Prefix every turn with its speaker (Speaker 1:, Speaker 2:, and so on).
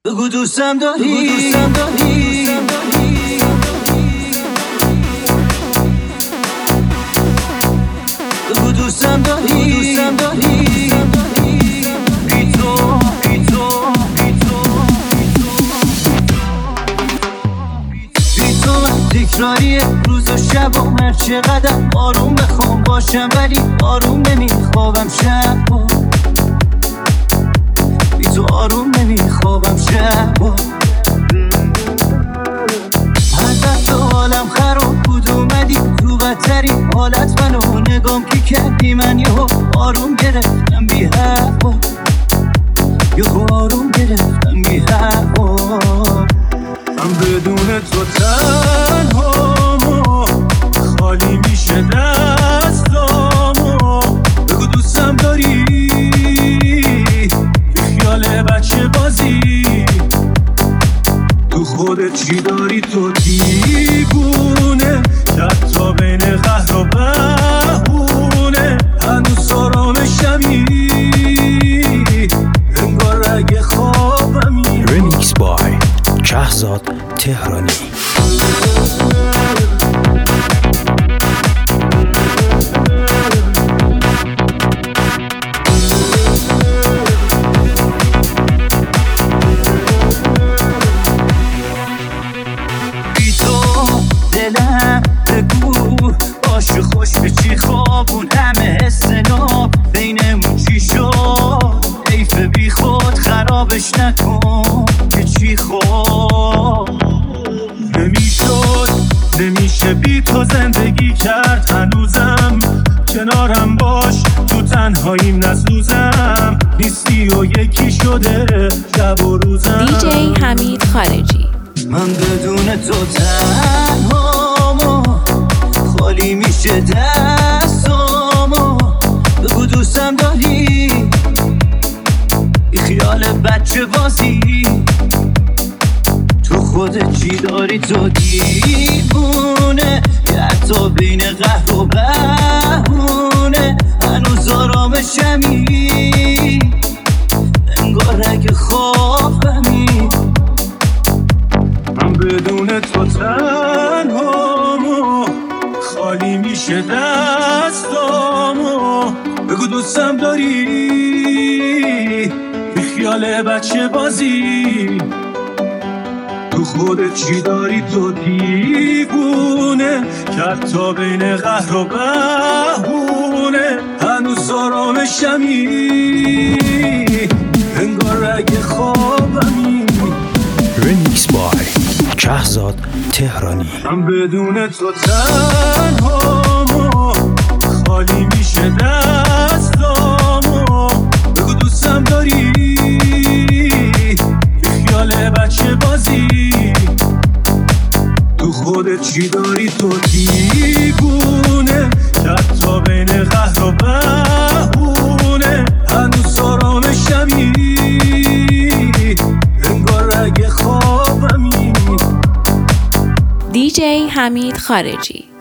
Speaker 1: بگو دوستم داری بگو دوستم داری بی تو من تکراری روز و شب و هر چقدر آروم بخوام باشم ولی آروم نمیخوابم شب بی تو آروم نمیخوابم شب حضرت تو حالم خراب بود اومدی تو بدترین حالت منو نگام که کردی من یهو آروم گرفتم بی هوا یهو آروم گرفتم بی هوا من بدون تو تنهامو خالی میشه دستامو بگو دوستم داری بچه بازی تو خودت چی داری تو دیوونه که حتی بین قهر و بهونه هنوز آرامشمی انگار رگ خوابمی.
Speaker 2: ریمیکس بای شهزاد تهرانی.
Speaker 1: خوش به چی خوابون همه حس ناب بینمون چی شد حیف بی خود خرابش نکن که چی خود نمیشه بی تو زندگی کرد هنوزم کنارم باش تو تنهاییم نسوزم نیستی و یکی شده شب و روزم.
Speaker 3: دیجی حمید خارجی.
Speaker 1: من بدون تو تنهامو خالی میشه دستامو بگو دوستم داری بی خیال بچه بازی تو خودت چی داری تو دیوونه که حتی بین قهر و بهونه هنوز آرامشمی انگار رگ خوابمی. من بدون تو تنهامو خالی میشه دستامو بگو دوستم داری بی خیال بچه بازی تو خودت چی داری تو دیوونه که حتی بین قهر و بهونه هنوز آرامشمی انگار رگ خوابمی.
Speaker 2: ریمیکس بای شهزاد تهرانی.
Speaker 1: من بدون تو تنهامو خالی میشه دستامو بگو دوستم داری بی خیال بچه بازی تو خودت چی داری تو دیوونه که حتی بین قهر و بهونه هنوز آرامشمی انگار رگ خوابمی.
Speaker 3: دیجی حمید خارجی.